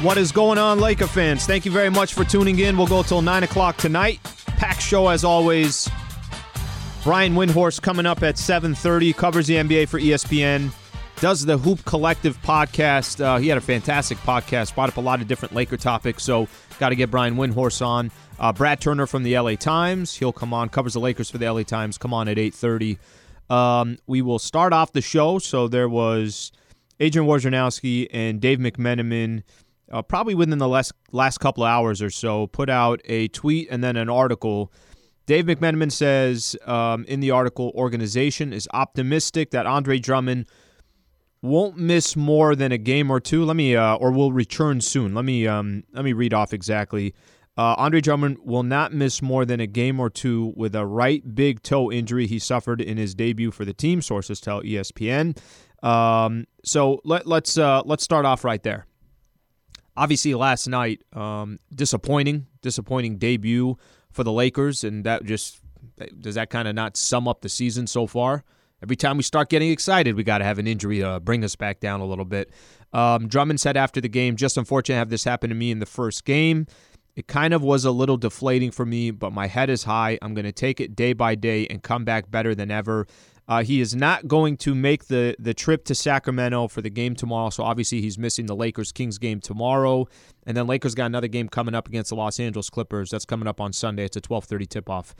What is going on, Laker fans? Thank you very much for tuning in. We'll go till 9 o'clock tonight. Packed show as always. Brian Windhorst coming up at 7:30. Covers the NBA for ESPN. Does the Hoop Collective podcast. He had a fantastic podcast. Brought up a lot of different Laker topics. So got to get Brian Windhorst on. Brad Turner from the LA Times. He'll come on. Covers the Lakers for the LA Times. Come on at 8:30. We will start off the show. So there was Adrian Wojnarowski and Dave McMenamin, probably within the last couple of hours or so, put out a tweet and then an article. Dave McMenamin says in the article, organization is optimistic that Andre Drummond won't miss more than a game or two. Or will return soon. Let me read off exactly. Andre Drummond will not miss more than a game or two with a right big toe injury he suffered in his debut for the team, sources tell ESPN. So let's start off right there. Obviously, last night, disappointing debut for the Lakers, and does that kind of not sum up the season so far? Every time we start getting excited, we got to have an injury bring us back down a little bit. Drummond said after the game, "Just unfortunate to have this happen to me in the first game. It kind of was a little deflating for me, but my head is high. I'm going to take it day by day and come back better than ever." He is not going to make the trip to Sacramento for the game tomorrow, so obviously he's missing the Lakers-Kings game tomorrow. And then Lakers got another game coming up against the Los Angeles Clippers. That's coming up on Sunday. It's a 12:30 tip-off.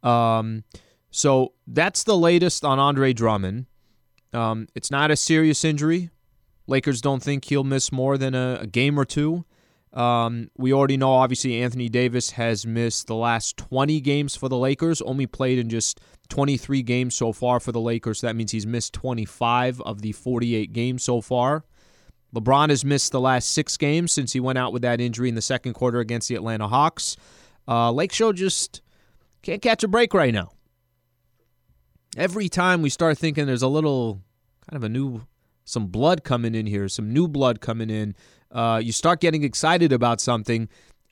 So that's the latest on Andre Drummond. It's not a serious injury. Lakers don't think he'll miss more than a game or two. We already know, obviously, Anthony Davis has missed the last 20 games for the Lakers, only played in just 23 games so far for the Lakers. So that means he's missed 25 of the 48 games so far. LeBron has missed the last 6 games since he went out with that injury in the second quarter against the Atlanta Hawks. Lake Show just can't catch a break right now. Every time we start thinking there's a little kind of some blood coming in here, some new blood coming in, you start getting excited about something,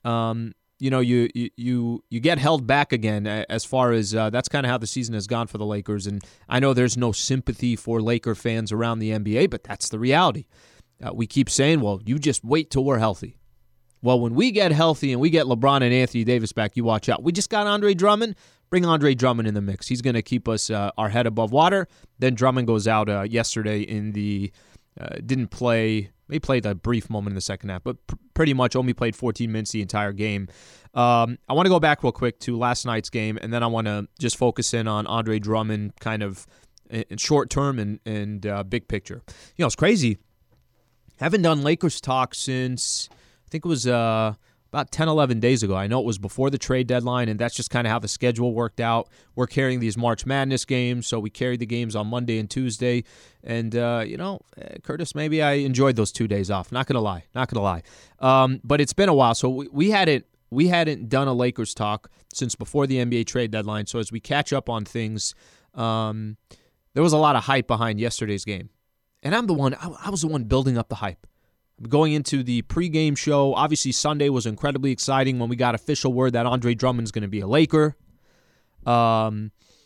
you get held back again as far as that's kind of how the season has gone for the Lakers. And I know there's no sympathy for Laker fans around the NBA, but that's the reality. We keep saying, well, you just wait till we're healthy. Well, when we get healthy and we get LeBron and Anthony Davis back, you watch out. We just got Andre Drummond. Bring Andre Drummond in the mix. He's going to keep us our head above water. Then Drummond goes out yesterday in the didn't play. He played a brief moment in the second half, but pretty much only played 14 minutes the entire game. I want to go back real quick to last night's game, and then I want to just focus in on Andre Drummond kind of in short term and big picture. It's crazy. Haven't done Lakers talk since, I think it was about 10, 11 days ago. I know it was before the trade deadline, and that's just kind of how the schedule worked out. We're carrying these March Madness games, so we carried the games on Monday and Tuesday. And, Curtis, maybe I enjoyed those 2 days off. Not going to lie. But it's been a while, so we hadn't done a Lakers talk since before the NBA trade deadline. So as we catch up on things, there was a lot of hype behind yesterday's game. And I was the one building up the hype. Going into the pregame show, obviously Sunday was incredibly exciting when we got official word that Andre Drummond's going to be a Laker. And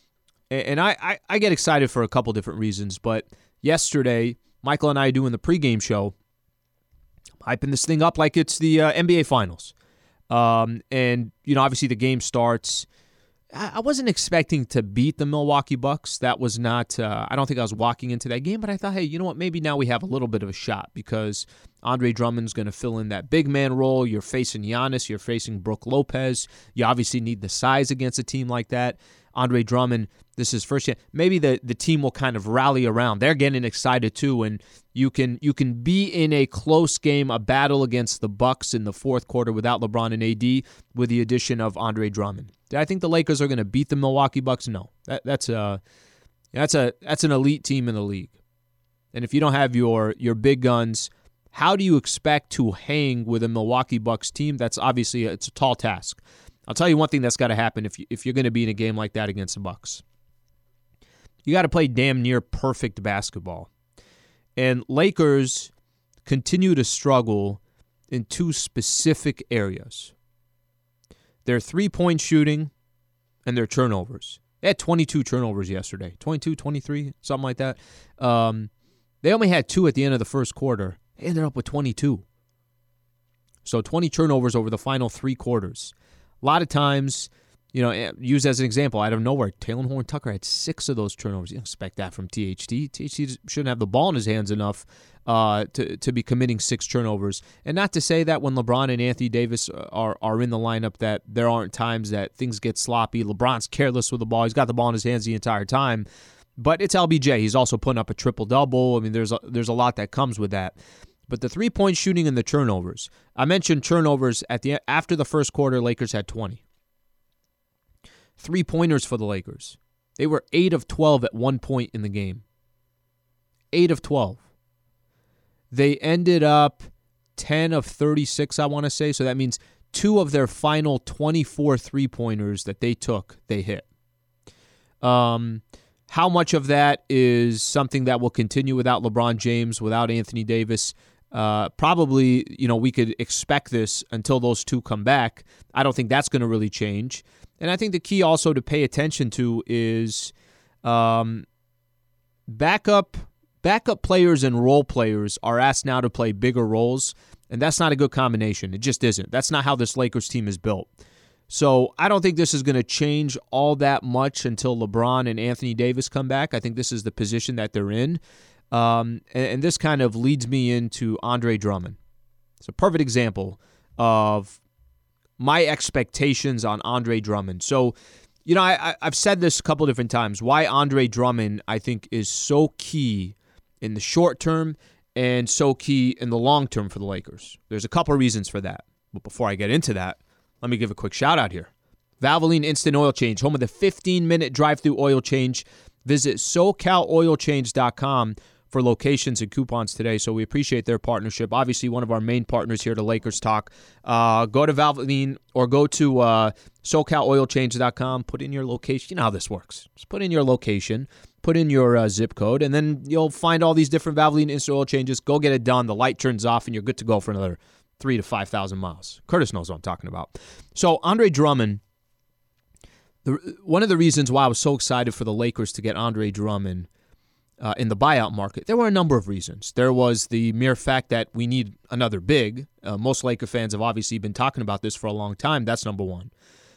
I get excited for a couple different reasons, but yesterday, Michael and I doing the pregame show, hyping this thing up like it's the NBA Finals. And, obviously the game starts. I wasn't expecting to beat the Milwaukee Bucks. That was not, I don't think I was walking into that game, but I thought, hey, you know what, maybe now we have a little bit of a shot because Andre Drummond's going to fill in that big man role. You're facing Giannis. You're facing Brook Lopez. You obviously need the size against a team like that. Andre Drummond, this is first chance. Maybe the team will kind of rally around. They're getting excited too, and you can be in a close game, a battle against the Bucks in the fourth quarter without LeBron and AD with the addition of Andre Drummond. Do I think the Lakers are going to beat the Milwaukee Bucks? No. That's an elite team in the league. And if you don't have your big guns, how do you expect to hang with a Milwaukee Bucks team? That's obviously it's a tall task. I'll tell you one thing that's got to happen if you're going to be in a game like that against the Bucks. You got to play damn near perfect basketball. And Lakers continue to struggle in two specific areas. Their three-point shooting and their turnovers. They had 22 turnovers yesterday. 22, 23, something like that. They only had 2 at the end of the first quarter. They ended up with 22. So 20 turnovers over the final 3 quarters. A lot of times, use as an example, out of nowhere, Talen Horton-Tucker had 6 of those turnovers. You don't expect that from THT. THT shouldn't have the ball in his hands enough to be committing 6 turnovers. And not to say that when LeBron and Anthony Davis are in the lineup that there aren't times that things get sloppy. LeBron's careless with the ball. He's got the ball in his hands the entire time. But it's LBJ. He's also putting up a triple-double. I mean, there's a lot that comes with that. But the three-point shooting and the turnovers. I mentioned turnovers after the first quarter, Lakers had 20. 3-pointers for the Lakers. They were 8 of 12 at one point in the game. 8 of 12. They ended up 10 of 36, I want to say. So that means 2 of their final 24 3-pointers that they took, they hit. How much of that is something that will continue without LeBron James, without Anthony Davis? Probably, we could expect this until those 2 come back. I don't think that's going to really change. And I think the key also to pay attention to is backup players and role players are asked now to play bigger roles, and that's not a good combination. It just isn't. That's not how this Lakers team is built. So I don't think this is going to change all that much until LeBron and Anthony Davis come back. I think this is the position that they're in. And this kind of leads me into Andre Drummond. It's a perfect example of my expectations on Andre Drummond. So, I've said this a couple different times, why Andre Drummond, I think, is so key in the short term and so key in the long term for the Lakers. There's a couple of reasons for that. But before I get into that, let me give a quick shout out here. Valvoline Instant Oil Change, home of the 15-minute drive-through oil change. Visit SoCalOilChange.com for locations and coupons today. So we appreciate their partnership. Obviously, one of our main partners here to Lakers Talk. Go to Valvoline or go to SoCalOilChange.com. Put in your location. You know how this works. Just put in your location, put in your zip code, and then you'll find all these different Valvoline instant oil changes. Go get it done. The light turns off, and you're good to go for another 3,000 to 5,000 miles. Curtis knows what I'm talking about. So Andre Drummond, one of the reasons why I was so excited for the Lakers to get Andre Drummond in the buyout market, there were a number of reasons. There was the mere fact that we need another big. Most Laker fans have obviously been talking about this for a long time. That's number one.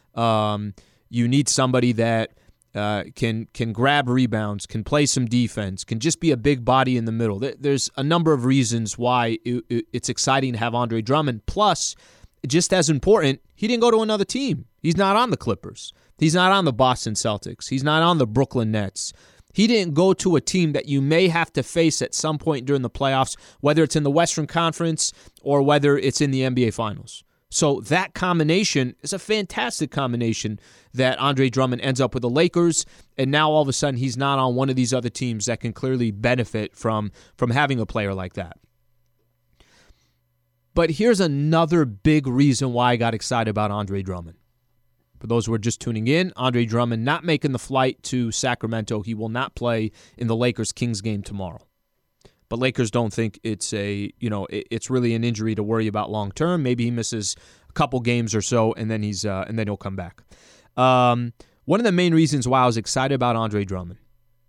You need somebody that can grab rebounds, can play some defense, can just be a big body in the middle. There's a number of reasons why it's exciting to have Andre Drummond. Plus, just as important, he didn't go to another team. He's not on the Clippers. He's not on the Boston Celtics. He's not on the Brooklyn Nets. He didn't go to a team that you may have to face at some point during the playoffs, whether it's in the Western Conference or whether it's in the NBA Finals. So that combination is a fantastic combination that Andre Drummond ends up with the Lakers, and now all of a sudden he's not on one of these other teams that can clearly benefit from having a player like that. But here's another big reason why I got excited about Andre Drummond. For those who are just tuning in, Andre Drummond not making the flight to Sacramento. He will not play in the Lakers-Kings game tomorrow. But Lakers don't think it's it's really an injury to worry about long term. Maybe he misses a couple games or so, and then he'll come back. One of the main reasons why I was excited about Andre Drummond.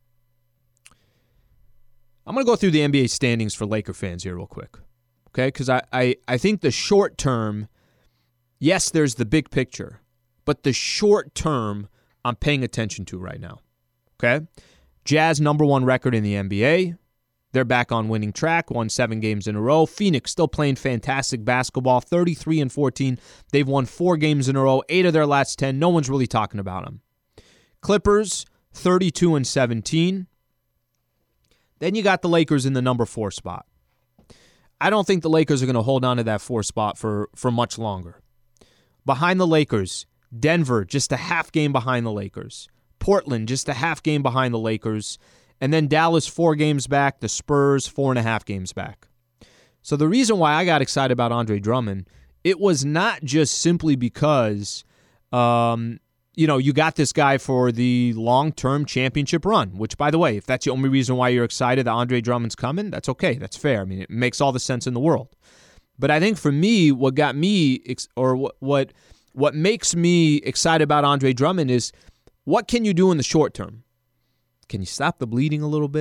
I'm going to go through the NBA standings for Laker fans here real quick, okay? Because I think the short term, yes, there's the big picture, but the short term I'm paying attention to right now, okay? Jazz #1 record in the NBA. They're back on winning track, won 7 games in a row. Phoenix still playing fantastic basketball, 33-14. They've won 4 games in a row, 8 of their last 10. No one's really talking about them. Clippers, 32-17. Then you got the Lakers in the #4 spot. I don't think the Lakers are going to hold on to that 4 spot for much longer. Behind the Lakers, Denver, just a half game behind the Lakers. Portland, just a half game behind the Lakers. And then Dallas, 4 games back. The Spurs, 4.5 games back. So the reason why I got excited about Andre Drummond, it was not just simply because, you got this guy for the long-term championship run, which, by the way, if that's the only reason why you're excited that Andre Drummond's coming, that's okay. That's fair. I mean, it makes all the sense in the world. But I think for me, what got me, or what makes me excited about Andre Drummond is what can you do in the short term? Can you stop the bleeding a little bit?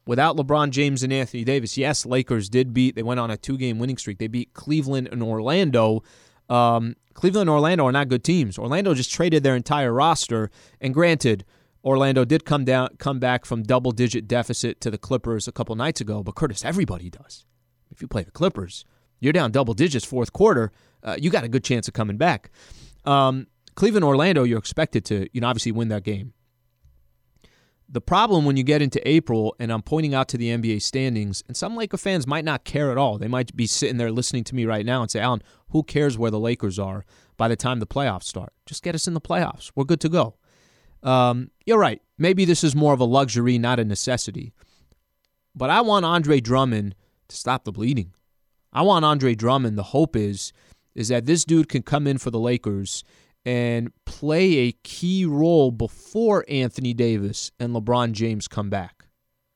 without LeBron James and Anthony Davis, yes, Lakers they went on a 2-game winning streak. They beat Cleveland and Orlando. Cleveland and Orlando are not good teams. Orlando just traded their entire roster, and granted, Orlando did come back from double-digit deficit to the Clippers a couple nights ago, but Curtis, everybody does. If you play the Clippers, you're down double digits fourth quarter, you got a good chance of coming back. Cleveland, Orlando, you're expected to, obviously win that game. The problem when you get into April, and I'm pointing out to the NBA standings, and some Laker fans might not care at all. They might be sitting there listening to me right now and say, Alan, who cares where the Lakers are by the time the playoffs start? Just get us in the playoffs. We're good to go. You're right. Maybe this is more of a luxury, not a necessity. But I want Andre Drummond to stop the bleeding. I want Andre Drummond. The hope is that this dude can come in for the Lakers and play a key role before Anthony Davis and LeBron James come back.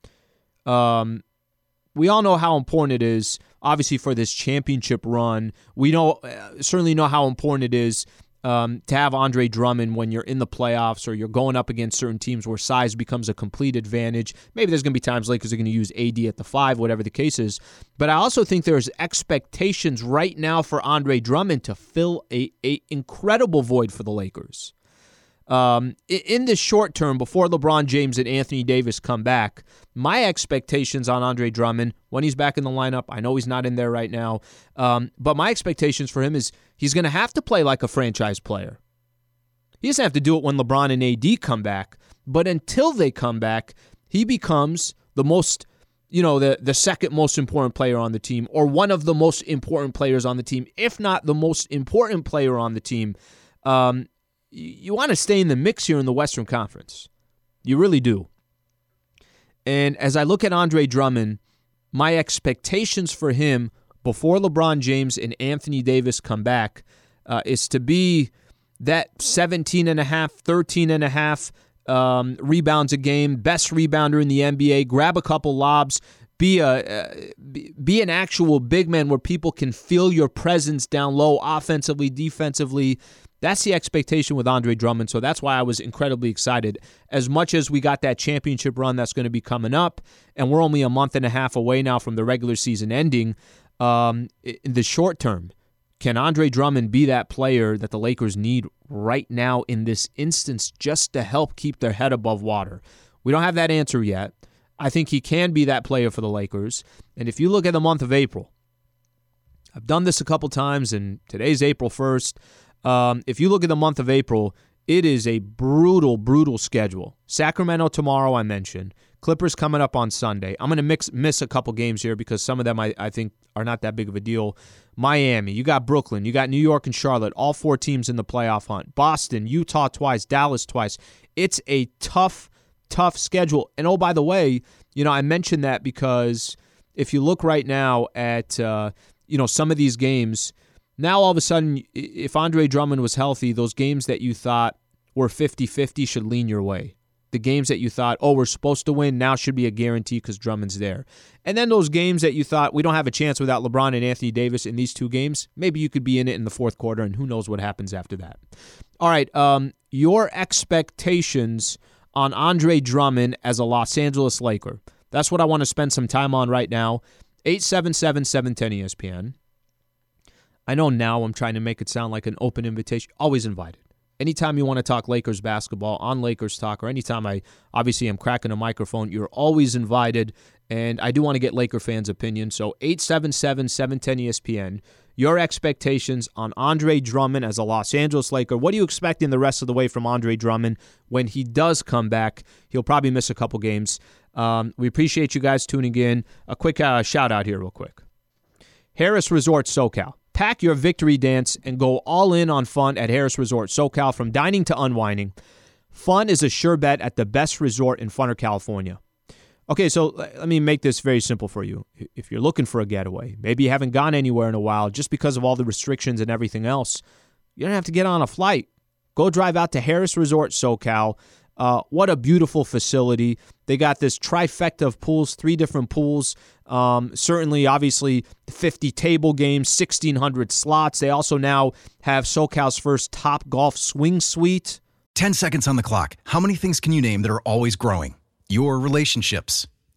We all know how important it is, obviously, for this championship run. We certainly know how important it is to have Andre Drummond when you're in the playoffs or you're going up against certain teams where size becomes a complete advantage. Maybe there's going to be times Lakers are going to use AD at the 5, whatever the case is. But I also think there's expectations right now for Andre Drummond to fill a incredible void for the Lakers. In the short term, before LeBron James and Anthony Davis come back, my expectations on Andre Drummond, when he's back in the lineup, I know he's not in there right now, but my expectations for him is he's going to have to play like a franchise player. He doesn't have to do it when LeBron and AD come back, but until they come back, he becomes the most, the second most important player on the team, or one of the most important players on the team, if not the most important player on the team. You want to stay in the mix here in the Western Conference. You really do. And as I look at Andre Drummond, my expectations for him before LeBron James and Anthony Davis come back is to be that 17.5, 13.5 rebounds a game, best rebounder in the NBA, grab a couple lobs, be an actual big man where people can feel your presence down low, offensively, defensively. That's the expectation with Andre Drummond, so that's why I was incredibly excited. As much as we got that championship run that's going to be coming up, and we're only a month and a half away now from the regular season ending, in the short term, can Andre Drummond be that player that the Lakers need right now in this instance just to help keep their head above water? We don't have that answer yet. I think he can be that player for the Lakers, and if you look at the month of April, I've done this a couple times, and today's April 1st. If you look at the month of April, it is a brutal, brutal schedule. Sacramento tomorrow, I mentioned. Clippers coming up on Sunday. I'm going to miss a couple games here because some of them I think are not that big of a deal. Miami, you got Brooklyn, you got New York and Charlotte, all 4 teams in the playoff hunt. Boston, Utah twice, Dallas twice. It's a tough, tough schedule. And oh, by the way, I mentioned that because if you look right now at, some of these games, now, all of a sudden, if Andre Drummond was healthy, those games that you thought were 50-50 should lean your way. The games that you thought, we're supposed to win, now should be a guarantee because Drummond's there. And then those games that you thought, we don't have a chance without LeBron and Anthony Davis in these 2 games, maybe you could be in it in the fourth quarter, and who knows what happens after that. All right, your expectations on Andre Drummond as a Los Angeles Laker. That's what I want to spend some time on right now. 877-710-ESPN. I know now I'm trying to make it sound like an open invitation. Always invited. Anytime you want to talk Lakers basketball on Lakers Talk, or anytime I obviously am cracking a microphone, you're always invited. And I do want to get Laker fans' opinion. So 877-710-ESPN. Your expectations on Andre Drummond as a Los Angeles Laker. What do you expect in the rest of the way from Andre Drummond when he does come back? He'll probably miss a couple games. We appreciate you guys tuning in. A quick shout out here real quick. Harris Resort SoCal. Pack your victory dance and go all in on fun at Harris Resort SoCal. From dining to unwinding, fun is a sure bet at the best resort in Funner, California. Okay, so let me make this very simple for you. If you're looking for a getaway, maybe you haven't gone anywhere in a while just because of all the restrictions and everything else, you don't have to get on a flight. Go drive out to Harris Resort SoCal. What a beautiful facility. They got this trifecta of pools, 3 different pools. Certainly, obviously, 50 table games, 1,600 slots. They also now have SoCal's first Top Golf Swing Suite. 10 seconds on the clock. How many things can you name that are always growing? Your relationships,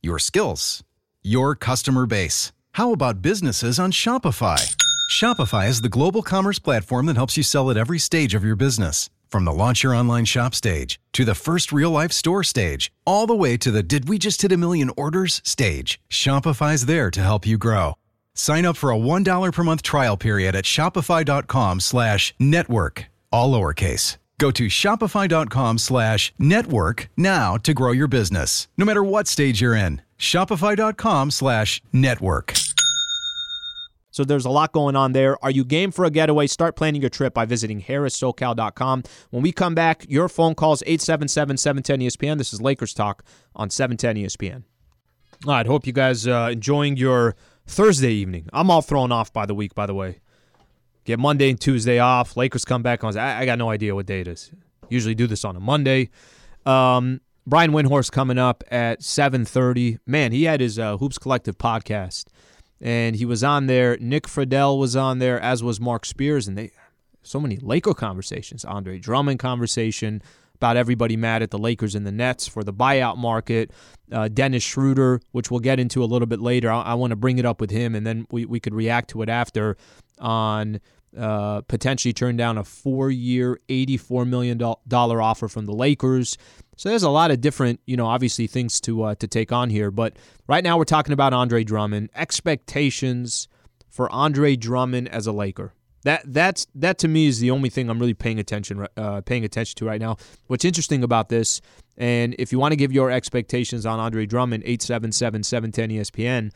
Your skills? Your customer base? How about businesses on Shopify? Shopify is the global commerce platform that helps you sell at every stage of your business. From the launch your online shop stage, to the first real-life store stage, all the way to the did we just hit a million orders stage, Shopify's there to help you grow. Sign up for a $1 per month trial period at shopify.com/network, all lowercase. Go to shopify.com/network now to grow your business, no matter what stage you're in. Shopify.com/network. So there's a lot going on there. Are you game for a getaway? Start planning your trip by visiting harrissocal.com. When we come back, your phone calls 877-710-ESPN. This is Lakers Talk on 710 ESPN. All right, hope you guys enjoying your Thursday evening. I'm all thrown off by the week, by the way. Get Monday and Tuesday off. Lakers come back on. I got no idea what day it is. Usually do this on a Monday. Brian Windhorst coming up at 7:30. Man, he had his Hoops Collective podcast. And he was on there. Nick Friedel was on there, as was Mark Spears. And so many Laker conversations. Andre Drummond conversation about everybody mad at the Lakers and the Nets for the buyout market. Dennis Schroeder, which we'll get into a little bit later. I want to bring it up with him, and then we could react to it after on potentially turn down a 4-year, $84 million offer from the Lakers. So there's a lot of different, obviously things to take on here. But right now we're talking about Andre Drummond. Expectations for Andre Drummond as a Laker. That to me is the only thing I'm really paying attention to right now. What's interesting about this, and if you want to give your expectations on Andre Drummond, 877-710-ESPN.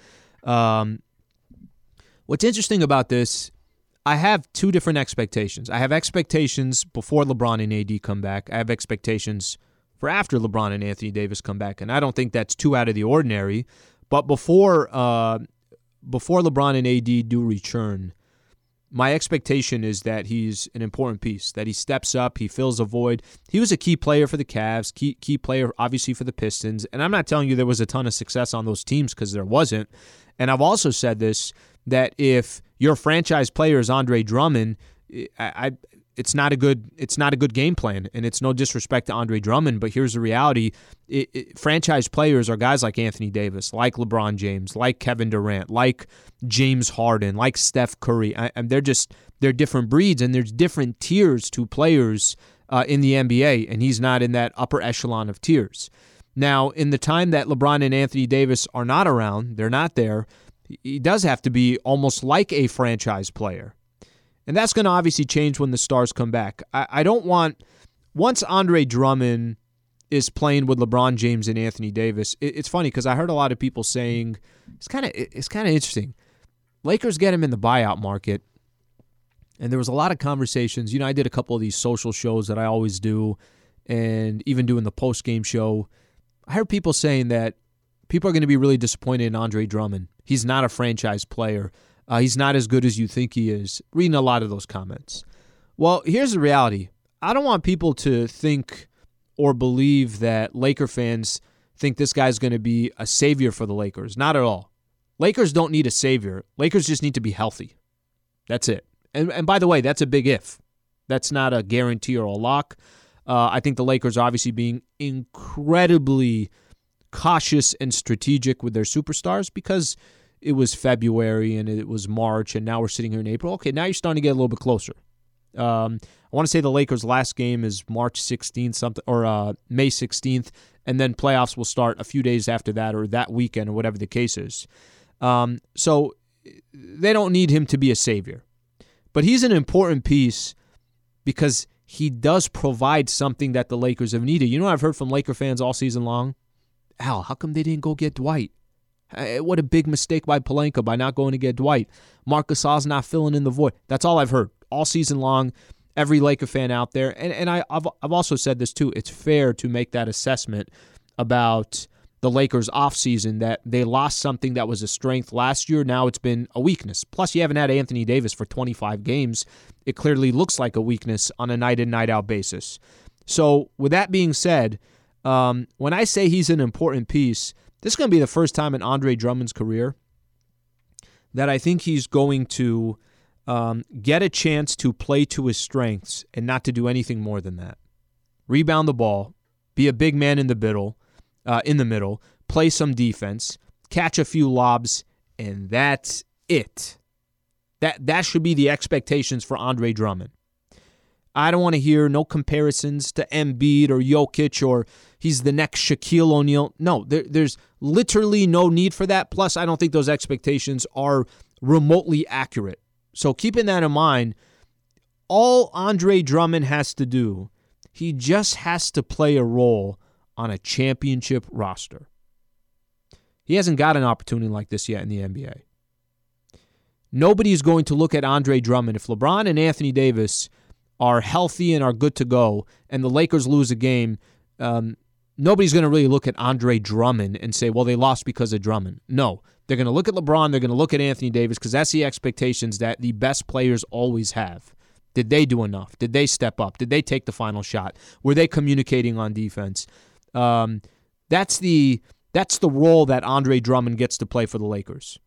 What's interesting about this, I have two different expectations. I have expectations before LeBron and AD come back. I have expectations for after LeBron and Anthony Davis come back, and I don't think that's too out of the ordinary. But before LeBron and AD do return, my expectation is that he's an important piece, that he steps up, he fills a void. He was a key player for the Cavs, key player obviously for the Pistons, and I'm not telling you there was a ton of success on those teams because there wasn't. And I've also said this, that if your franchise player is Andre Drummond, it's not a good game plan, and it's no disrespect to Andre Drummond, but here's the reality. Franchise players are guys like Anthony Davis, like LeBron James, like Kevin Durant, like James Harden, like Steph Curry. They're different breeds, and there's different tiers to players in the NBA, and he's not in that upper echelon of tiers. Now, in the time that LeBron and Anthony Davis are not around, they're not there, he does have to be almost like a franchise player. And that's going to obviously change when the stars come back. I don't want, once Andre Drummond is playing with LeBron James and Anthony Davis, it's funny because I heard a lot of people saying, it's kind of interesting. Lakers get him in the buyout market, and there was a lot of conversations. I did a couple of these social shows that I always do, and even doing the post-game show. I heard people saying that people are going to be really disappointed in Andre Drummond. He's not a franchise player. He's not as good as you think he is. Reading a lot of those comments. Well, here's the reality. I don't want people to think or believe that Laker fans think this guy's going to be a savior for the Lakers. Not at all. Lakers don't need a savior. Lakers just need to be healthy. That's it. And by the way, that's a big if. That's not a guarantee or a lock. I think the Lakers are obviously being incredibly cautious and strategic with their superstars because it was February and it was March, and now we're sitting here in April. Okay, now you're starting to get a little bit closer. I want to say the Lakers' last game is March 16th, or May 16th, and then playoffs will start a few days after that, or that weekend, or whatever the case is. So they don't need him to be a savior, but he's an important piece because he does provide something that the Lakers have needed. You know what I've heard from Laker fans all season long? Al, how come they didn't go get Dwight? What a big mistake by Pelinka by not going to get Dwight. Marc Gasol's not filling in the void. That's all I've heard all season long. Every Laker fan out there, and I've also said this too. It's fair to make that assessment about the Lakers' offseason, that they lost something that was a strength last year. Now it's been a weakness. Plus, you haven't had Anthony Davis for 25 games. It clearly looks like a weakness on a night-in, night-out basis. So with that being said, when I say he's an important piece, this is going to be the first time in Andre Drummond's career that I think he's going to get a chance to play to his strengths and not to do anything more than that. Rebound the ball, be a big man in the middle, play some defense, catch a few lobs, and that's it. That should be the expectations for Andre Drummond. I don't want to hear no comparisons to Embiid or Jokic or he's the next Shaquille O'Neal. No, there's literally no need for that. Plus, I don't think those expectations are remotely accurate. So keeping that in mind, all Andre Drummond has to do, he just has to play a role on a championship roster. He hasn't got an opportunity like this yet in the NBA. Nobody is going to look at Andre Drummond. If LeBron and Anthony Davis are healthy and are good to go, and the Lakers lose a game, nobody's going to really look at Andre Drummond and say, well, they lost because of Drummond. No, they're going to look at LeBron, they're going to look at Anthony Davis, because that's the expectations that the best players always have. Did they do enough? Did they step up? Did they take the final shot? Were they communicating on defense? That's the role that Andre Drummond gets to play for the Lakers.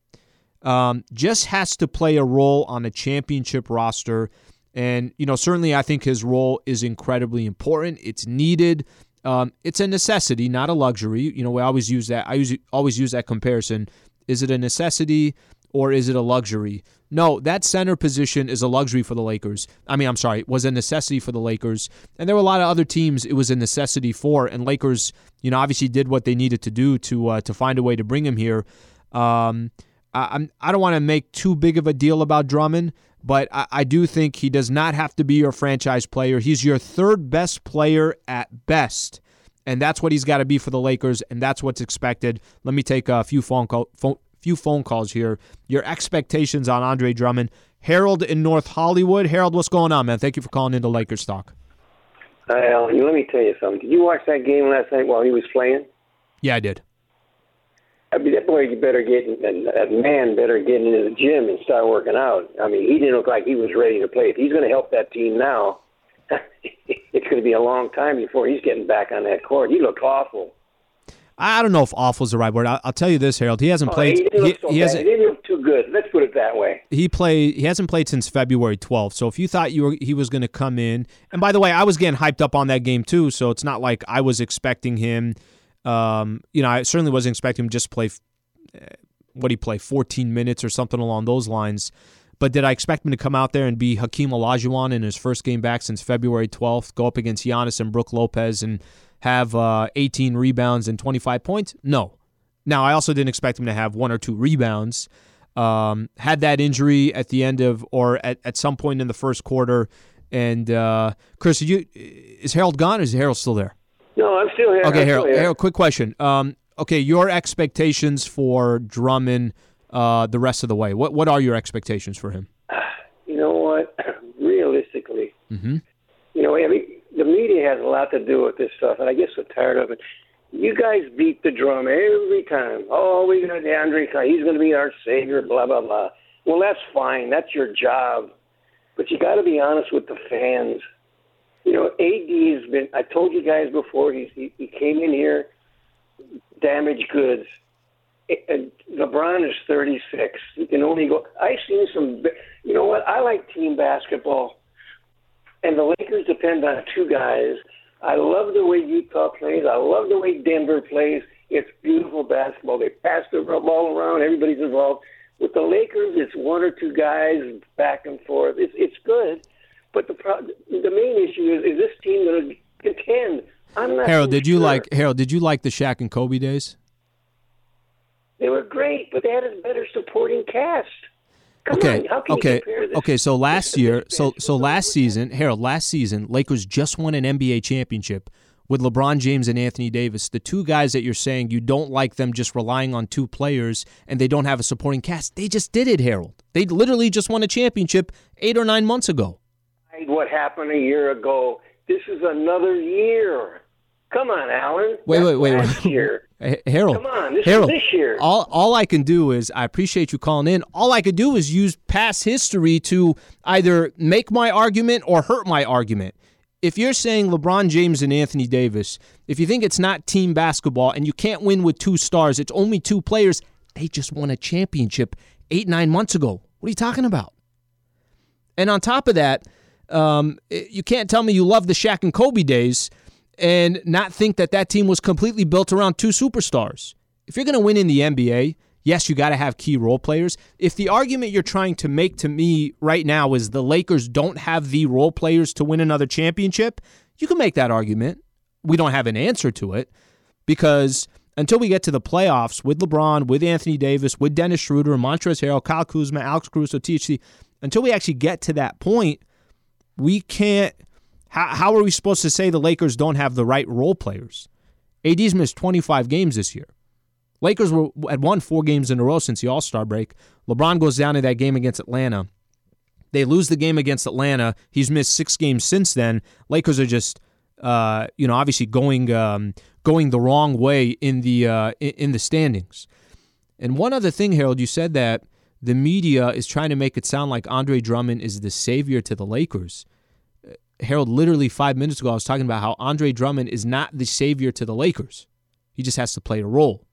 Just has to play a role on a championship roster. And, certainly I think his role is incredibly important. It's needed. It's a necessity, not a luxury. We always use that. I always use that comparison. Is it a necessity or is it a luxury? No, that center position is a luxury for the Lakers. It was a necessity for the Lakers. And there were a lot of other teams it was a necessity for. And Lakers, obviously did what they needed to do to find a way to bring him here. I don't want to make too big of a deal about Drummond, but I do think he does not have to be your franchise player. He's your third best player at best, and that's what he's got to be for the Lakers, and that's what's expected. Let me take a few phone calls here. Your expectations on Andre Drummond. Harold in North Hollywood. Harold, what's going on, man? Thank you for calling into Lakers Talk. Hi, Alan. Let me tell you something. Did you watch that game last night while he was playing? Yeah, I did. That boy that man better get into the gym and start working out. He didn't look like he was ready to play. If he's going to help that team now, it's going to be a long time before he's getting back on that court. He looked awful. I don't know if awful is the right word. I'll tell you this, Harold. He hasn't played. He didn't look so bad. He didn't look too good. Let's put it that way. He hasn't played since February 12th. So if you thought he was going to come in, and by the way, I was getting hyped up on that game too. So it's not like I was expecting him. I certainly wasn't expecting him to just play. What did he play? 14 minutes or something along those lines. But did I expect him to come out there and be Hakeem Olajuwon in his first game back since February 12th, go up against Giannis and Brook Lopez and have 18 rebounds and 25 points? No. Now, I also didn't expect him to have 1 or 2 rebounds. Had that injury at the end of, or at some point in the first quarter. And Chris, is Harold gone or is Harold still there? No, I'm still here. Okay, Harold, quick question. Okay, your expectations for Drummond the rest of the way. What are your expectations for him? You know what? Realistically, the media has a lot to do with this stuff, and I get so tired of it. You guys beat the drum every time. Oh, we got Andre. He's going to be our savior, blah, blah, blah. Well, that's fine. That's your job. But you got to be honest with the fans. AD has been, I told you guys before, he came in here, damaged goods. And LeBron is 36. He can only go. I've seen some, I like team basketball. And the Lakers depend on 2 guys. I love the way Utah plays. I love the way Denver plays. It's beautiful basketball. They pass the ball around. Everybody's involved. With the Lakers, it's 1 or 2 guys back and forth. It's good. But the main issue is this team going to contend? I'm not Harold, did you sure. like the Shaq and Kobe days? They were great, but they had a better supporting cast. Come on, how can you compare this? Okay, so last year, last season, Lakers just won an NBA championship with LeBron James and Anthony Davis. The 2 guys that you're saying you don't like them just relying on 2 players and they don't have a supporting cast. They just did it, Harold. They literally just won a championship 8 or 9 months ago. What happened a year ago? This is another year. Come on, Alan. Wait. Year. Harold. Come on, this Harold, is this year. All I can do is, I appreciate you calling in. All I could do is use past history to either make my argument or hurt my argument. If you're saying LeBron James and Anthony Davis, if you think it's not team basketball and you can't win with 2 stars, it's only 2 players, they just won a championship 8-9 months ago. What are you talking about? And on top of that, you can't tell me you love the Shaq and Kobe days and not think that team was completely built around two superstars. If you're going to win in the NBA, yes, you got to have key role players. If the argument you're trying to make to me right now is the Lakers don't have the role players to win another championship, you can make that argument. We don't have an answer to it because until we get to the playoffs with LeBron, with Anthony Davis, with Dennis Schroeder, Montrezl Harrell, Kyle Kuzma, Alex Caruso, THC, until we actually get to that point, we can't. How are we supposed to say the Lakers don't have the right role players? AD's missed 25 games this year. Lakers had won 4 games in a row since the All-Star break. LeBron goes down in that game against Atlanta. They lose the game against Atlanta. He's missed 6 games since then. Lakers are just, obviously going the wrong way in the standings. And one other thing, Harold, you said that the media is trying to make it sound like Andre Drummond is the savior to the Lakers. Harold, literally 5 minutes ago, I was talking about how Andre Drummond is not the savior to the Lakers. He just has to play a role.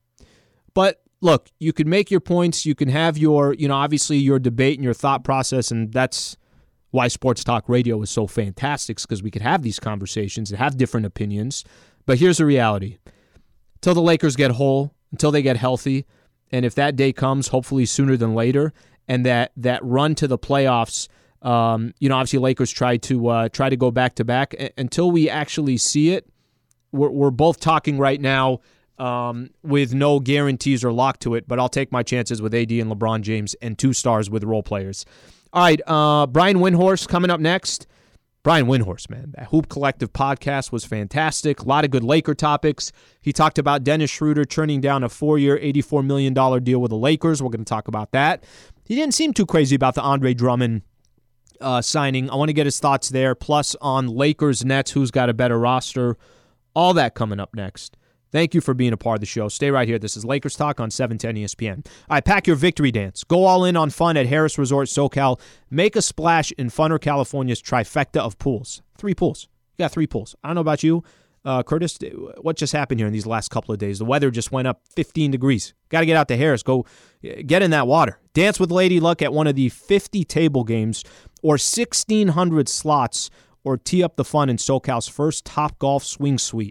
But look, you can make your points. You can have your, obviously your debate and your thought process, and that's why sports talk radio is so fantastic, because we could have these conversations and have different opinions. But here's the reality. Until the Lakers get whole, until they get healthy, and if that day comes, hopefully sooner than later, and that run to the playoffs, obviously Lakers try to go back to back. Until we actually see it, we're both talking right now with no guarantees or lock to it, but I'll take my chances with AD and LeBron James and 2 stars with role players. All right, Brian Windhorst coming up next. Brian Windhorst, man, that Hoop Collective podcast was fantastic. A lot of good Laker topics. He talked about Dennis Schroeder turning down a 4-year, $84 million deal with the Lakers. We're going to talk about that. He didn't seem too crazy about the Andre Drummond signing. I want to get his thoughts there, plus on Lakers, Nets, who's got a better roster. All that coming up next. Thank you for being a part of the show. Stay right here. This is Lakers Talk on 710 ESPN. All right, pack your victory dance. Go all in on fun at Harris Resort SoCal. Make a splash in Funner, California's trifecta of pools. 3 pools. You got 3 pools. I don't know about you, Curtis. What just happened here in these last couple of days? The weather just went up 15 degrees. Got to get out to Harris. Go get in that water. Dance with Lady Luck at one of the 50 table games or 1,600 slots, or tee up the fun in SoCal's first Top Golf swing suite.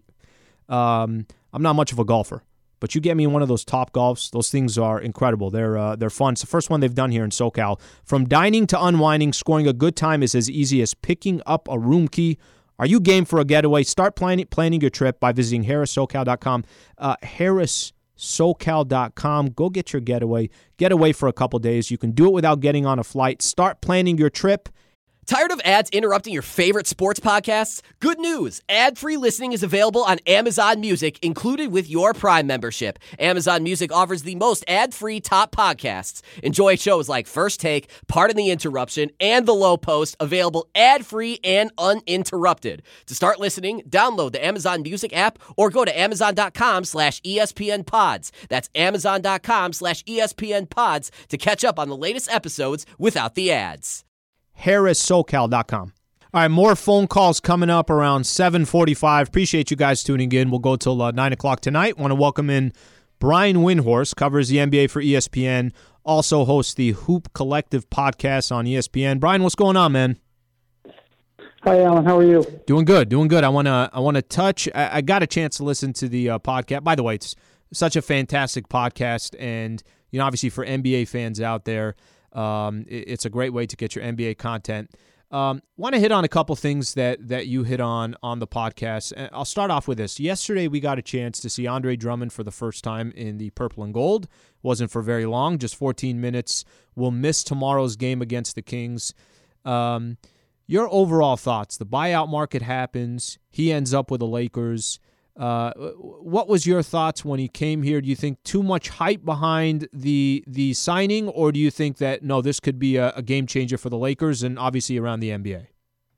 I'm not much of a golfer, but you get me in one of those Top Golfs. Those things are incredible. They're fun. It's the first one they've done here in SoCal. From dining to unwinding, scoring a good time is as easy as picking up a room key. Are you game for a getaway? Start planning your trip by visiting HarrisSoCal.com. HarrisSoCal.com. Go get your getaway. Get away for a couple days. You can do it without getting on a flight. Start planning your trip. Tired of ads interrupting your favorite sports podcasts? Good news! Ad-free listening is available on Amazon Music, included with your Prime membership. Amazon Music offers the most ad-free top podcasts. Enjoy shows like First Take, Pardon the Interruption, and The Low Post, available ad-free and uninterrupted. To start listening, download the Amazon Music app or go to amazon.com/ESPNpods. That's amazon.com/ESPNpods to catch up on the latest episodes without the ads. HarrisSoCal.com. All right, more phone calls coming up around 7:45. Appreciate you guys tuning in. We'll go till 9 o'clock tonight. Want to welcome in Brian Windhorst, covers the NBA for ESPN, also hosts the Hoop Collective podcast on ESPN. Brian, what's going on, man? Hi, Alan. How are you? Doing good. I want to touch. I got a chance to listen to the podcast. By the way, it's such a fantastic podcast, and obviously for NBA fans out there, it's a great way to get your NBA content. Want to hit on a couple things that you hit on the podcast. I'll start off with this. Yesterday, we got a chance to see Andre Drummond for the first time in the purple and gold. Wasn't for very long, just 14 minutes. We'll miss tomorrow's game against the Kings. Your overall thoughts. The buyout market happens. He ends up with the Lakers. What was your thoughts when he came here? Do you think too much hype behind the signing, or do you think that, no, this could be a game changer for the Lakers and obviously around the NBA?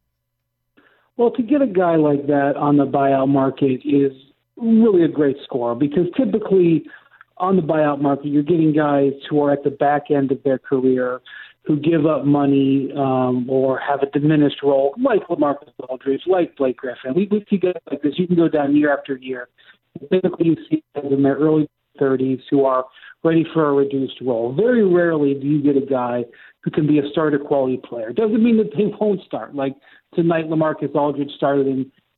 Well, to get a guy like that on the buyout market is really a great score, because typically on the buyout market, you're getting guys who are at the back end of their career, who give up money or have a diminished role, like LaMarcus Aldridge, like Blake Griffin. We see guys like this. You can go down year after year. Typically, you see guys in their early 30s who are ready for a reduced role. Very rarely do you get a guy who can be a starter quality player. Doesn't mean that they won't start. Like tonight, LaMarcus Aldridge started in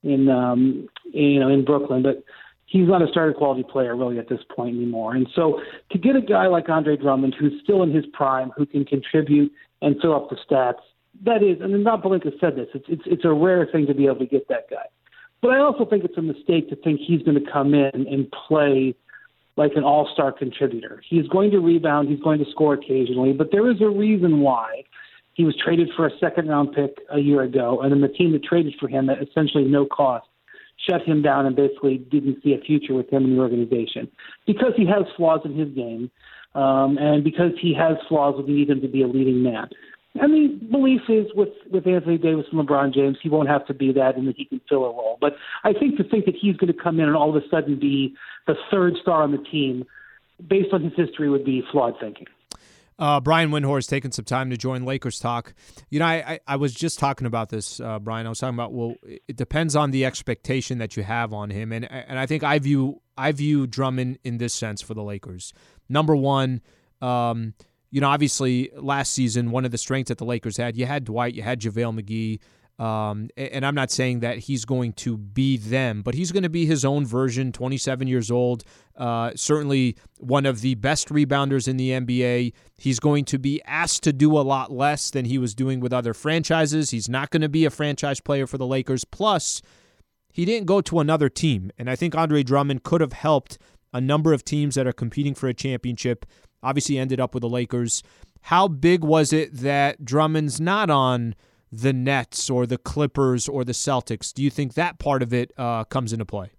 in Brooklyn, but he's not a starter quality player really at this point anymore. And so to get a guy like Andre Drummond, who's still in his prime, who can contribute and fill up the stats, that is, and Rob Pelinka said this, it's a rare thing to be able to get that guy. But I also think it's a mistake to think he's going to come in and play like an all-star contributor. He's going to rebound, he's going to score occasionally, but there is a reason why he was traded for a second-round pick a year ago, and then the team that traded for him at essentially no cost shut him down and basically didn't see a future with him in the organization because he has flaws in his game, and because he has flaws that need him to be a leading man. And the belief is with Anthony Davis and LeBron James, he won't have to be that and that he can fill a role. But I think to think that he's going to come in and all of a sudden be the third star on the team based on his history would be flawed thinking. Brian Windhorst taking some time to join Lakers Talk. I was just talking about this, Brian. I was talking about, well, it depends on the expectation that you have on him. And I think I view Drummond in this sense for the Lakers. Number one, obviously last season, one of the strengths that the Lakers had, you had Dwight, you had JaVale McGee. And I'm not saying that he's going to be them, but he's going to be his own version, 27 years old, certainly one of the best rebounders in the NBA. He's going to be asked to do a lot less than he was doing with other franchises. He's not going to be a franchise player for the Lakers. Plus, he didn't go to another team, and I think Andre Drummond could have helped a number of teams that are competing for a championship. Obviously ended up with the Lakers. How big was it that Drummond's not on the Nets or the Clippers or the Celtics? Do you think that part of it comes into play?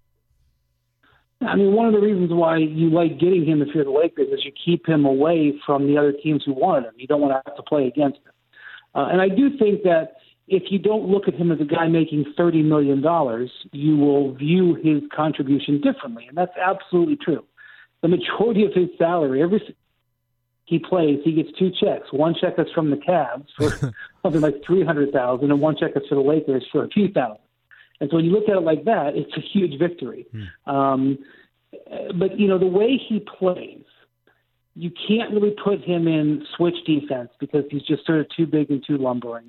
I mean, one of the reasons why you like getting him if you're the Lakers is you keep him away from the other teams who wanted him. You don't want to have to play against him. And I do think that if you don't look at him as a guy making $30 million, you will view his contribution differently. And that's absolutely true. The majority of his salary, every he plays, he gets two checks. One check is from the Cavs for something like $300,000, and one check is for the Lakers for a few thousand. And so when you look at it like that, it's a huge victory. But, the way he plays, you can't really put him in switch defense because he's just sort of too big and too lumbering.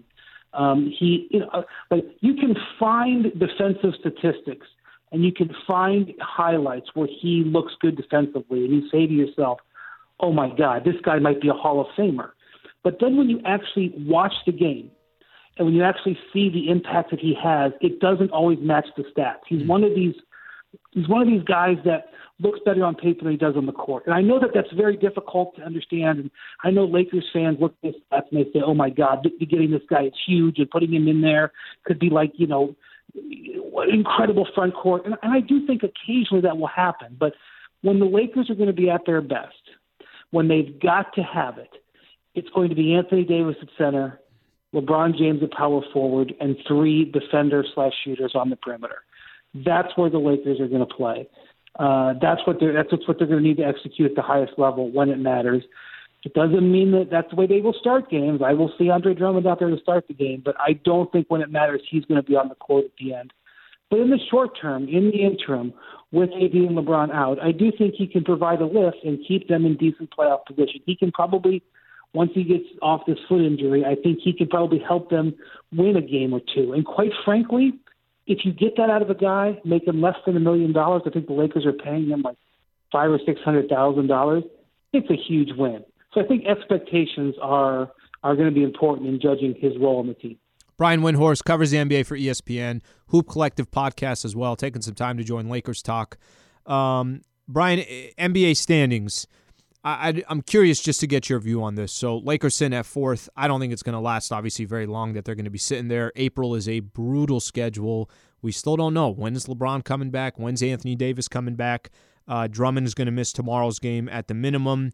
You can find defensive statistics and you can find highlights where he looks good defensively, and you say to yourself, oh, my God, this guy might be a Hall of Famer. But then when you actually watch the game and when you actually see the impact that he has, it doesn't always match the stats. He's one of these guys that looks better on paper than he does on the court. And I know that that's very difficult to understand. And I know Lakers fans look at this stats and they say, oh, my God, getting this guy is huge, and putting him in there could be like, what incredible front court. And I do think occasionally that will happen. But when the Lakers are going to be at their best, when they've got to have it, it's going to be Anthony Davis at center, LeBron James at power forward, and three defender/shooters on the perimeter. That's where the Lakers are going to play. That's what they're going to need to execute at the highest level when it matters. It doesn't mean that that's the way they will start games. I will see Andre Drummond out there to start the game, but I don't think when it matters he's going to be on the court at the end. But in the short term, in the interim, with AD and LeBron out, I do think he can provide a lift and keep them in decent playoff position. He can probably, once he gets off this foot injury, I think he can probably help them win a game or two. And quite frankly, if you get that out of a guy, make him less than $1 million, I think the Lakers are paying him like $500,000 or $600,000. It's a huge win. So I think expectations are going to be important in judging his role in the team. Brian Windhorst covers the NBA for ESPN, Hoop Collective podcast as well, taking some time to join Lakers Talk. Brian, NBA standings, I'm curious just to get your view on this. So Lakers sitting at fourth. I don't think it's going to last, obviously, very long that they're going to be sitting there. April is a brutal schedule. We still don't know. When is LeBron coming back? When's Anthony Davis coming back? Drummond is going to miss tomorrow's game at the minimum.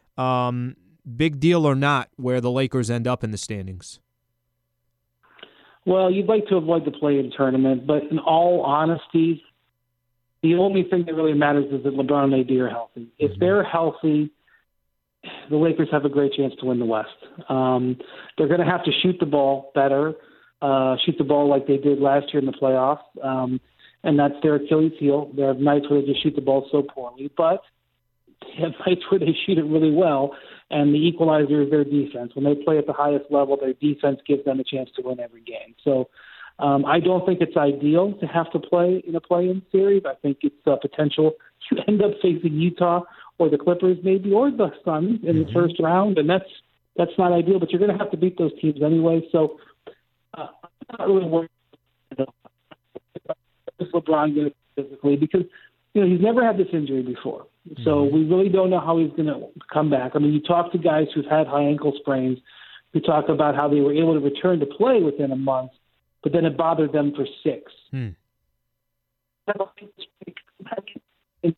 Big deal or not where the Lakers end up in the standings? Well, you'd like to avoid the play-in tournament, but in all honesty, the only thing that really matters is that LeBron and AD are healthy. If they're healthy, the Lakers have a great chance to win the West. They're going to have to shoot the ball better, shoot the ball like they did last year in the playoffs, and that's their Achilles heel. There are nights where they just shoot the ball so poorly, but they have nights where they shoot it really well, and the equalizer is their defense. When they play at the highest level, their defense gives them a chance to win every game. So I don't think it's ideal to have to play in a play-in series. I think it's potential to end up facing Utah or the Clippers maybe, or the Suns in the first round, and that's not ideal, but you're going to have to beat those teams anyway. So I'm not really worried about LeBron going to physically, because he's never had this injury before. So we really don't know how he's going to come back. I mean, you talk to guys who've had high ankle sprains who talk about how they were able to return to play within a month, but then it bothered them for 6. Hmm. In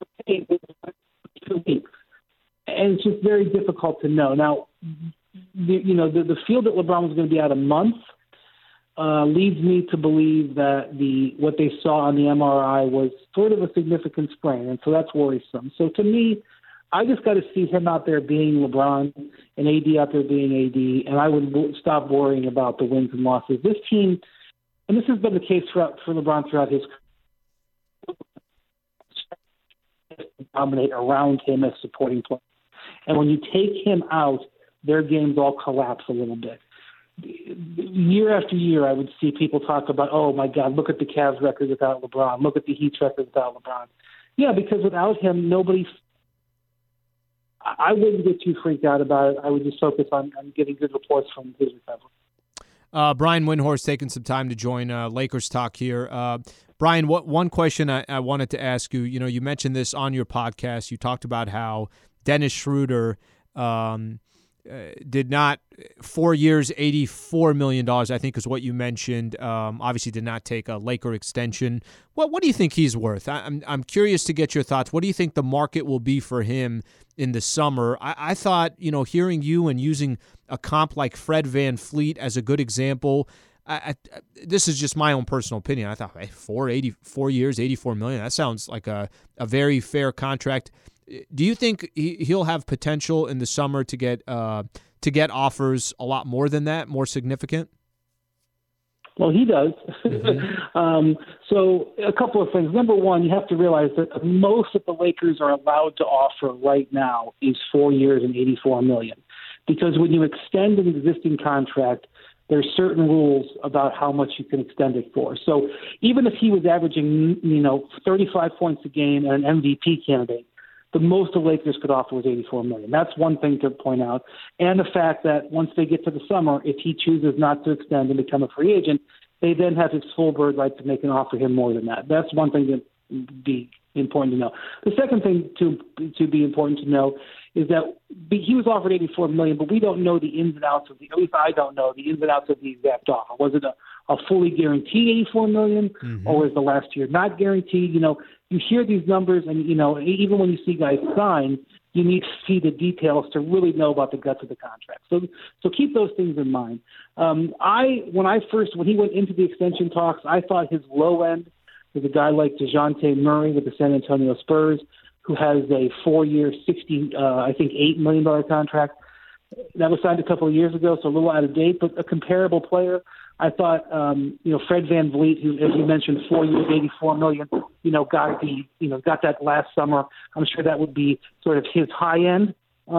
2 weeks. And it's just very difficult to know. Now, the feel that LeBron was going to be out a month leads me to believe that what they saw on the MRI was sort of a significant sprain, and so that's worrisome. So to me, I just got to see him out there being LeBron and AD out there being AD, and I would stop worrying about the wins and losses. This team, and this has been the case for LeBron throughout his career, dominate around him as supporting players. And when you take him out, their games all collapse a little bit. Year after year, I would see people talk about, oh, my God, look at the Cavs record without LeBron. Look at the Heat's record without LeBron. Yeah, because without him, I wouldn't get too freaked out about it. I would just focus on getting good reports from his recovery. Brian Windhorst taking some time to join Lakers Talk here. Brian, one question I wanted to ask you. You mentioned this on your podcast. You talked about how Dennis Schroeder did not, 4 years, $84 million, I think is what you mentioned. Obviously did not take a Laker extension. What do you think he's worth? I'm curious to get your thoughts. What do you think the market will be for him in the summer? I thought, hearing you and using a comp like Fred VanVleet as a good example, this is just my own personal opinion. I thought, 4 years, $84 million, that sounds like a very fair contract. Do you think he'll have potential in the summer to get offers a lot more than that, more significant? Well, he does. So a couple of things. Number one, you have to realize that most that the Lakers are allowed to offer right now is 4 years and $84 million. Because when you extend an existing contract, there's certain rules about how much you can extend it for. So even if he was averaging, 35 points a game and an MVP candidate, the most the Lakers could offer was $84 million. That's one thing to point out. And the fact that once they get to the summer, if he chooses not to extend and become a free agent, they then have his full bird right to make an offer him more than that. That's one thing to be important to know. The second thing to be important to know is that he was offered $84 million, but we don't know the ins and outs of at least I don't know the ins and outs of the exact offer. Was it a fully guaranteed $84 million, or was the last year not guaranteed? You hear these numbers, and even when you see guys sign, you need to see the details to really know about the guts of the contract. So keep those things in mind. When he went into the extension talks, I thought his low end was a guy like DeJounte Murray with the San Antonio Spurs, who has a 4-year, $8 million contract. That was signed a couple of years ago, so a little out of date, but a comparable player. I thought, Fred VanVleet, who, as you mentioned, 4 years, $84 million, got that last summer. I'm sure that would be sort of his high end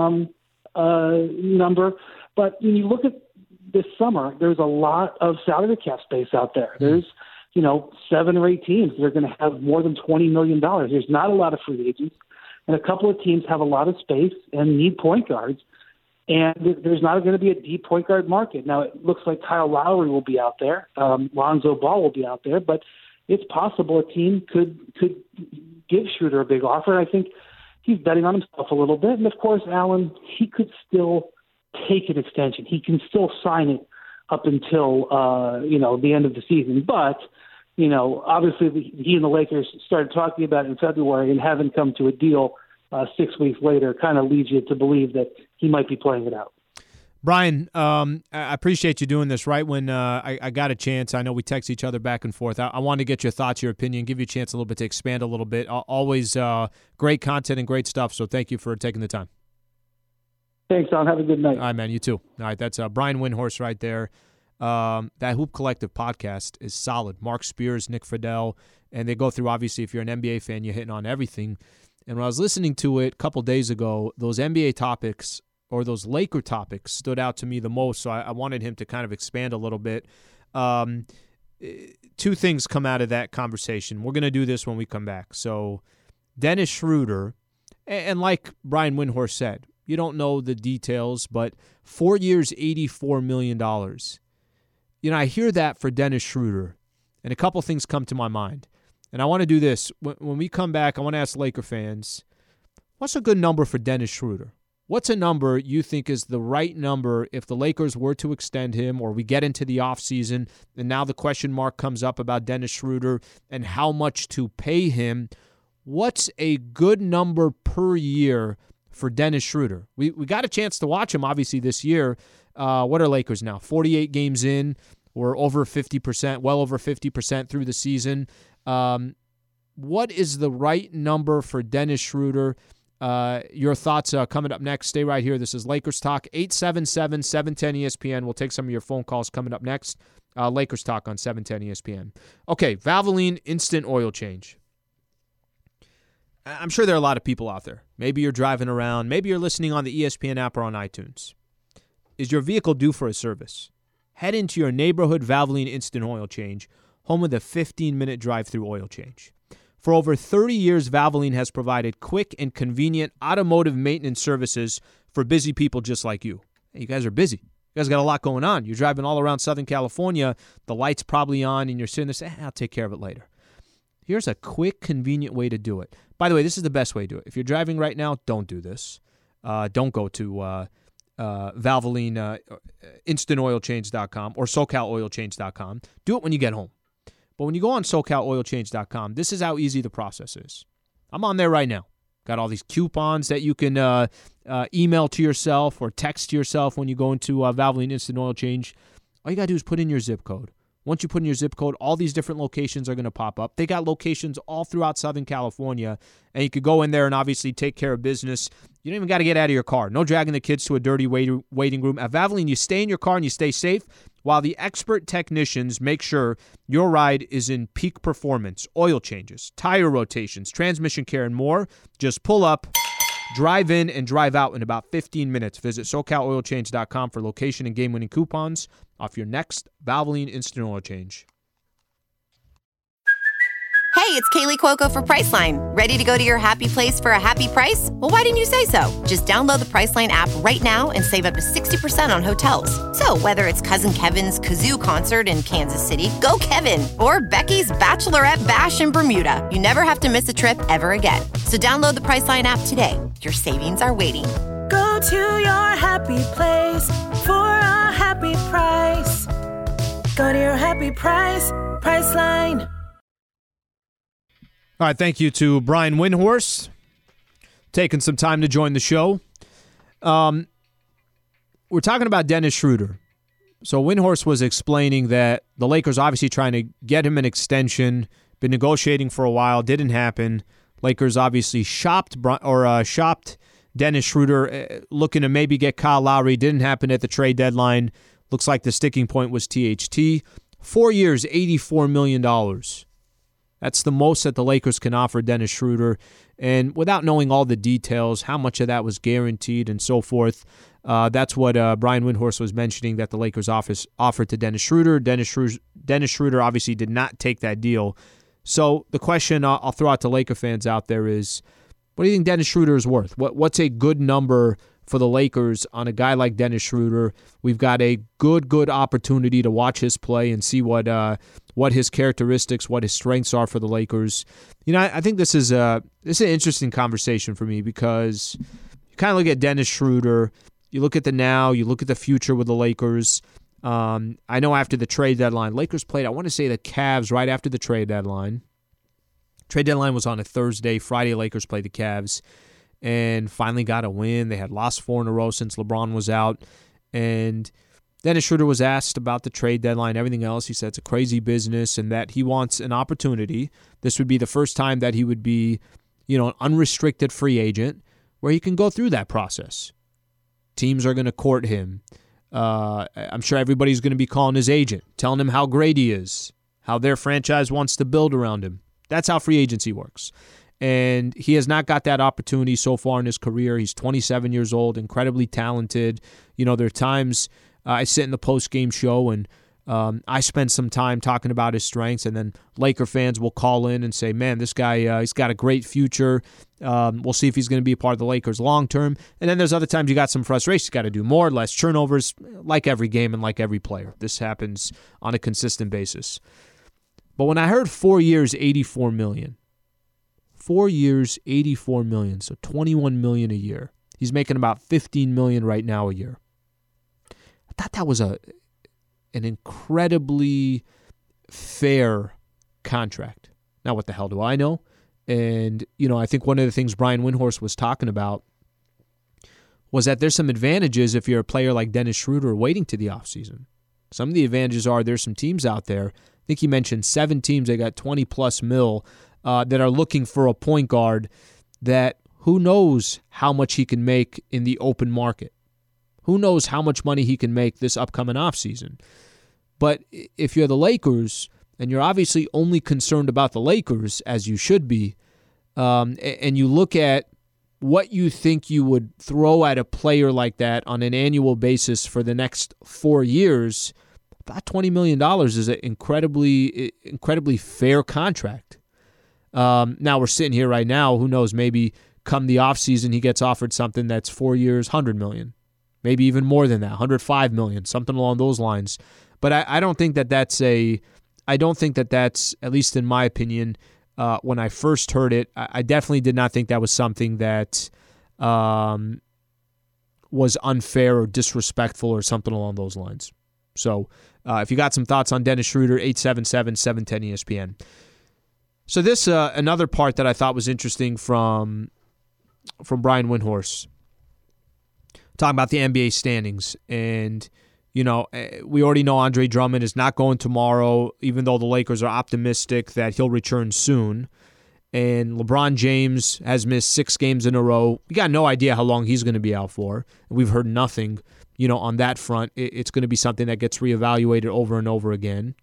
number. But when you look at this summer, there's a lot of salary cap space out there. There's 7 or 8 teams that are going to have more than $20 million. There's not a lot of free agents, and a couple of teams have a lot of space and need point guards. And there's not going to be a deep point guard market. Now, it looks like Kyle Lowry will be out there. Lonzo Ball will be out there. But it's possible a team could give Schroeder a big offer. I think he's betting on himself a little bit. And, of course, Allen, he could still take an extension. He can still sign it up until, the end of the season. But, obviously he and the Lakers started talking about it in February and haven't come to a deal 6 weeks later, kind of leads you to believe that he might be playing it out. Brian, I appreciate you doing this. Right when I got a chance, I know we text each other back and forth. I wanted to get your thoughts, your opinion, give you a chance a little bit to expand a little bit. Always great content and great stuff, so thank you for taking the time. Thanks, Don. Have a good night. All right, man. You too. All right, that's Brian Windhorst right there. That Hoop Collective podcast is solid. Mark Spears, Nick Friedel, and they go through, obviously, if you're an NBA fan, you're hitting on everything. And when I was listening to it a couple days ago, those NBA topics or those Laker topics stood out to me the most, so I wanted him to kind of expand a little bit. two things come out of that conversation. We're going to do this when we come back. So Dennis Schroeder, and like Brian Windhorst said, you don't know the details, but 4 years, $84 million. I hear that for Dennis Schroeder, and a couple things come to my mind. And I want to do this. When we come back, I want to ask Laker fans, what's a good number for Dennis Schroeder? What's a number you think is the right number if the Lakers were to extend him, or we get into the offseason and now the question mark comes up about Dennis Schroeder and how much to pay him? What's a good number per year for Dennis Schroeder? We got a chance to watch him, obviously, this year. What are Lakers now? 48 games in. We're over 50%, well over 50% through the season. What is the right number for Dennis Schroeder? Your thoughts coming up next. Stay right here. This is Lakers Talk, 877-710-ESPN. We'll take some of your phone calls coming up next. Lakers Talk on 710 ESPN. Okay, Valvoline Instant Oil Change. I'm sure there are a lot of people out there. Maybe you're driving around. Maybe you're listening on the ESPN app or on iTunes. Is your vehicle due for a service? Head into your neighborhood Valvoline Instant Oil Change, home of the 15-minute drive-through oil change. For over 30 years, Valvoline has provided quick and convenient automotive maintenance services for busy people just like you. You guys are busy. You guys got a lot going on. You're driving all around Southern California. The light's probably on, and you're sitting there saying, I'll take care of it later. Here's a quick, convenient way to do it. By the way, this is the best way to do it. If you're driving right now, don't do this. Don't go to Valvoline InstantOilChange.com or SoCalOilChange.com. Do it when you get home. But when you go on SoCalOilChange.com, this is how easy the process is. I'm on there right now. Got all these coupons that you can email to yourself or text to yourself when you go into Valvoline Instant Oil Change. All you got to do is put in your zip code. Once you put in your zip code, all these different locations are going to pop up. They got locations all throughout Southern California, and you could go in there and obviously take care of business. You don't even got to get out of your car. No dragging the kids to a dirty waiting room. At Valvoline, you stay in your car and you stay safe while the expert technicians make sure your ride is in peak performance. Oil changes, tire rotations, transmission care, and more. Just pull up, drive in, and drive out in about 15 minutes. Visit SoCalOilChange.com for location and game-winning coupons off your next Valvoline Instant Oil Change. Hey, it's Kaylee Cuoco for Priceline. Ready to go to your happy place for a happy price? Well, why didn't you say so? Just download the Priceline app right now and save up to 60% on hotels. So whether it's Cousin Kevin's Kazoo Concert in Kansas City, go Kevin, or Becky's Bachelorette Bash in Bermuda, you never have to miss a trip ever again. So download the Priceline app today. Your savings are waiting. Go to your happy place for a happy price. Go to your happy price, Priceline. All right, thank you to Brian Windhorst, taking some time to join the show. We're talking about Dennis Schroeder. So Windhorst was explaining that the Lakers obviously trying to get him an extension, been negotiating for a while, didn't happen. Lakers obviously shopped Dennis Schroeder, looking to maybe get Kyle Lowry. Didn't happen at the trade deadline. Looks like the sticking point was THT. 4 years, $84 million. That's the most that the Lakers can offer Dennis Schroeder. And without knowing all the details, how much of that was guaranteed and so forth, that's what Brian Windhorst was mentioning that the Lakers offered to Dennis Schroeder. Dennis Schroeder obviously did not take that deal. So the question I'll throw out to Laker fans out there is, what do you think Dennis Schroeder is worth? What's a good number for the Lakers on a guy like Dennis Schroeder? We've got a good opportunity to watch his play and see what his characteristics, what his strengths are for the Lakers. I think this is an interesting conversation for me because you kind of look at Dennis Schroeder, you look at the now, you look at the future with the Lakers. I know after the trade deadline, Lakers played, I want to say, the Cavs right after the trade deadline. Trade deadline was on a Thursday. Friday, Lakers played the Cavs and finally got a win. They had lost 4 in a row since LeBron was out. And Dennis Schroeder was asked about the trade deadline, everything else. He said it's a crazy business and that he wants an opportunity. This would be the first time that he would be, an unrestricted free agent where he can go through that process. Teams are going to court him. I'm sure everybody's going to be calling his agent, telling him how great he is, how their franchise wants to build around him. That's how free agency works. And he has not got that opportunity so far in his career. He's 27 years old, incredibly talented. There are times I sit in the post-game show and I spent some time talking about his strengths, and then Laker fans will call in and say, man, this guy, he's got a great future. We'll see if he's going to be a part of the Lakers long term. And then there's other times you got some frustration. You got to do more, less turnovers, like every game and like every player. This happens on a consistent basis. But when I heard 4 years, $84 million, 4 years, $84 million, so $21 million a year. He's making about $15 million right now a year. I thought that was an incredibly fair contract. Now, what the hell do I know? And, I think one of the things Brian Windhorst was talking about was that there's some advantages if you're a player like Dennis Schroeder waiting to the offseason. Some of the advantages are there's some teams out there. I think he mentioned 7 teams that got 20-plus mil that are looking for a point guard that who knows how much he can make in the open market. Who knows how much money he can make this upcoming offseason. But if you're the Lakers, and you're obviously only concerned about the Lakers, as you should be, and you look at what you think you would throw at a player like that on an annual basis for the next 4 years, about $20 million is an incredibly fair contract. Now we're sitting here right now, who knows, maybe come the offseason he gets offered something that's 4 years, $100 million. Maybe even more than that, $105 million, something along those lines. But I don't think that that's at least in my opinion, when I first heard it, I definitely did not think that was something that was unfair or disrespectful or something along those lines. So if you got some thoughts on Dennis Schroeder, 877-710-ESPN. So this, another part that I thought was interesting from Brian Windhorst, talking about the NBA standings. And, we already know Andre Drummond is not going tomorrow, even though the Lakers are optimistic that he'll return soon. And LeBron James has missed 6 games in a row. We got no idea how long he's going to be out for. We've heard nothing, on that front. It's going to be something that gets reevaluated over and over again.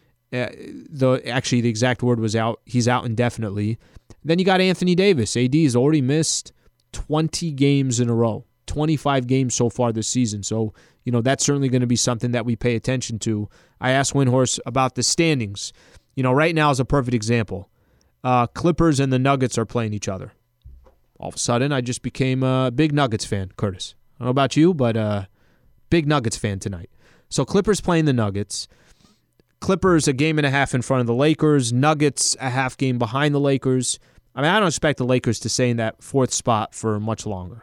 The exact word was out. He's out indefinitely. Then you got Anthony Davis. AD has already missed 20 games in a row. 25 games so far this season. So, that's certainly going to be something that we pay attention to. I asked Windhorst about the standings. Right now is a perfect example. Clippers and the Nuggets are playing each other. All of a sudden, I just became a big Nuggets fan, Curtis. I don't know about you, but big Nuggets fan tonight. So Clippers playing the Nuggets. Clippers a game and a half in front of the Lakers. Nuggets a half game behind the Lakers. I don't expect the Lakers to stay in that 4th spot for much longer.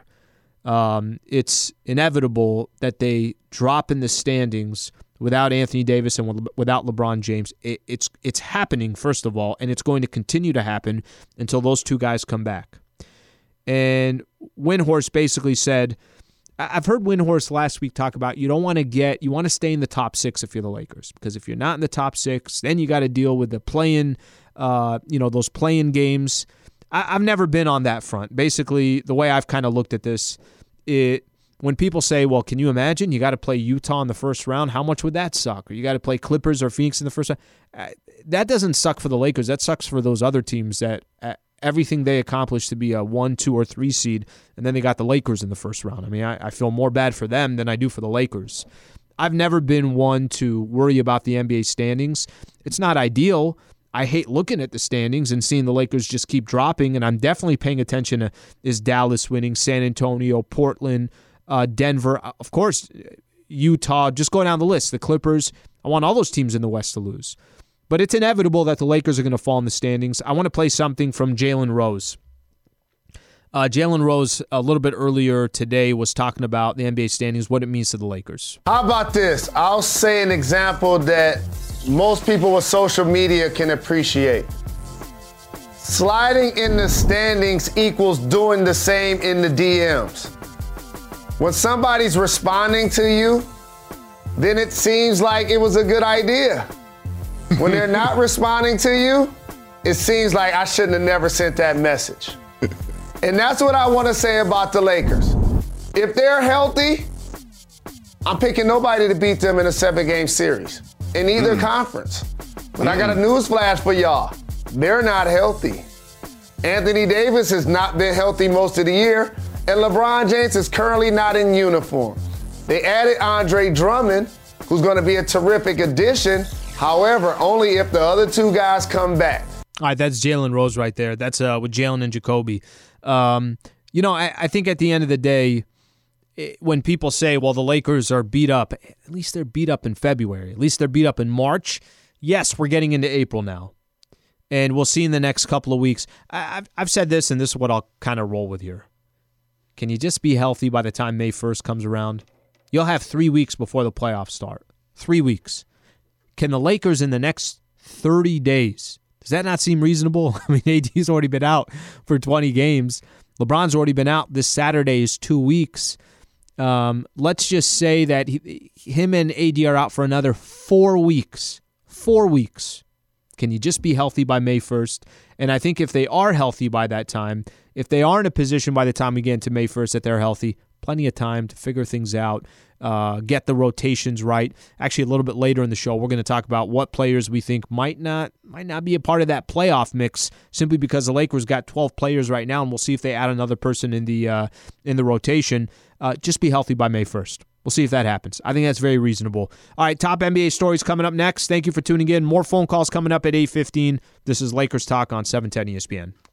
It's inevitable that they drop in the standings without Anthony Davis and without LeBron James. It's happening, first of all, and it's going to continue to happen until those 2 guys come back. And Windhorst basically said, I've heard Windhorst last week talk about you want to stay in the top 6 if you're the Lakers, because if you're not in the top 6, then you got to deal with the play-in, those play-in games. I've never been on that front. Basically, the way I've kind of looked at this, when people say, well, can you imagine you got to play Utah in the first round? How much would that suck? Or you got to play Clippers or Phoenix in the first round? That doesn't suck for the Lakers. That sucks for those other teams that everything they accomplished to be a 1, 2, or 3 seed, and then they got the Lakers in the first round. I feel more bad for them than I do for the Lakers. I've never been one to worry about the NBA standings. It's not ideal. I hate looking at the standings and seeing the Lakers just keep dropping, and I'm definitely paying attention to, is Dallas winning, San Antonio, Portland, Denver, of course, Utah, just going down the list, the Clippers. I want all those teams in the West to lose. But it's inevitable that the Lakers are going to fall in the standings. I want to play something from Jalen Rose. Jalen Rose, a little bit earlier today, was talking about the NBA standings, what it means to the Lakers. How about this? I'll say an example that most people with social media can appreciate. Sliding in the standings equals doing the same in the DMs. When somebody's responding to you, then it seems like it was a good idea. When they're not responding to you, it seems like I shouldn't have never sent that message. And that's what I want to say about the Lakers. If they're healthy, I'm picking nobody to beat them in a 7-game series in either conference. But I got a news flash for y'all. They're not healthy. Anthony Davis has not been healthy most of the year, and LeBron James is currently not in uniform. They added Andre Drummond, who's going to be a terrific addition. However, only if the other two guys come back. All right, that's Jalen Rose right there. That's with Jalen and Jacoby. I think at the end of the day, when people say, well, the Lakers are beat up, at least they're beat up in February. At least they're beat up in March. Yes, we're getting into April now. And we'll see in the next couple of weeks. I've said this, and this is what I'll kind of roll with here. Can you just be healthy by the time May 1st comes around? You'll have 3 weeks before the playoffs start. 3 weeks. Can the Lakers in the next 30 days, does that not seem reasonable? I mean, AD's already been out for 20 games. LeBron's already been out. This Saturday is 2 weeks. Let's just say that him and AD are out for another 4 weeks. 4 weeks. Can you just be healthy by May 1st? And I think if they are healthy by that time, if they are in a position by the time we get into May 1st that they're healthy, plenty of time to figure things out, get the rotations right. Actually, a little bit later in the show, we're going to talk about what players we think might not be a part of that playoff mix simply because the Lakers got 12 players right now, and we'll see if they add another person in the rotation. Just be healthy by May 1st. We'll see if that happens. I think that's very reasonable. All right, top NBA stories coming up next. Thank you for tuning in. More phone calls coming up at 8:15. This is Lakers Talk on 710 ESPN.